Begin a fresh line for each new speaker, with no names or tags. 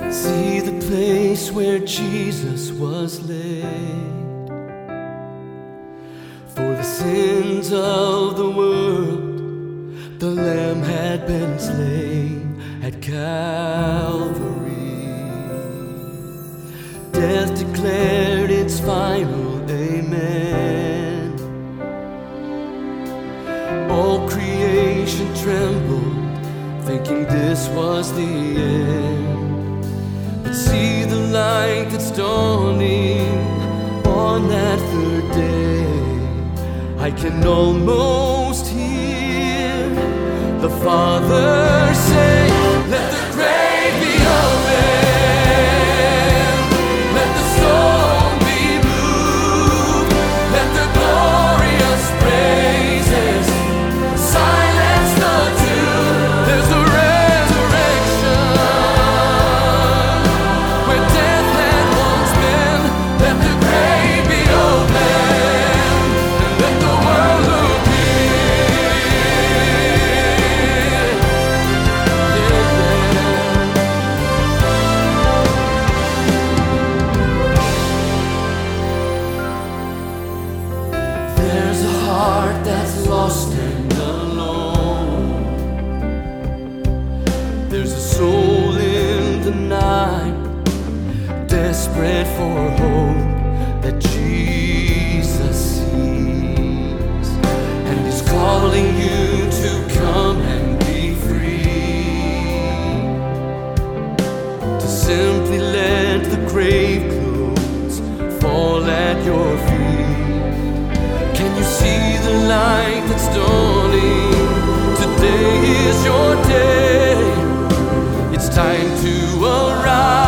See the place where Jesus was laid for the sins of the world. The Lamb had been slain at Calvary. Death declared its final amen. All creation trembled, thinking this was the end. But see the light that's dawning on that third day. I can almost hear the Father say, let the grave be open, let the stone be moved, let the glorious praises silence the tomb. There's a resurrection where death had once been. Let the grave be open and let the world look in. There's a heart that's lost and alone. There's a soul in the night, desperate for hope that Jesus sees, and He's calling you to come and be free, to simply let the grave clothes fall at your feet. Can you see the light that's dawning? Today is your day. It's time to arise.